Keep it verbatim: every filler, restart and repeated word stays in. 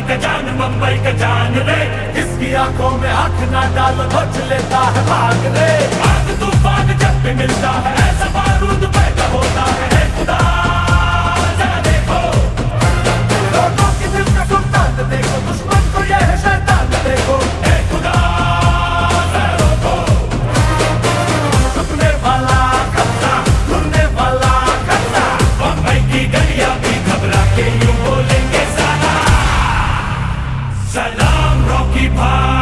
का जान मुंबई का जान रे, इसकी आंखों में आंख ना डाल बच लेता है भाग रे। आग तूफान जब भी मिलता है ऐसा बारूद पैदा होता है, हे खुदा जरा देखो लोगों की दिल का सुल्तान देखो, दुश्मन को ये है शैतान देखो, हे खुदा जरा रोको। रुकने वाला खतरा, रुकने वाला खतरा, बम्बई की गलियां भी घबरा के यूं बोलेंगे सलाम, सलाम रॉकी भाई।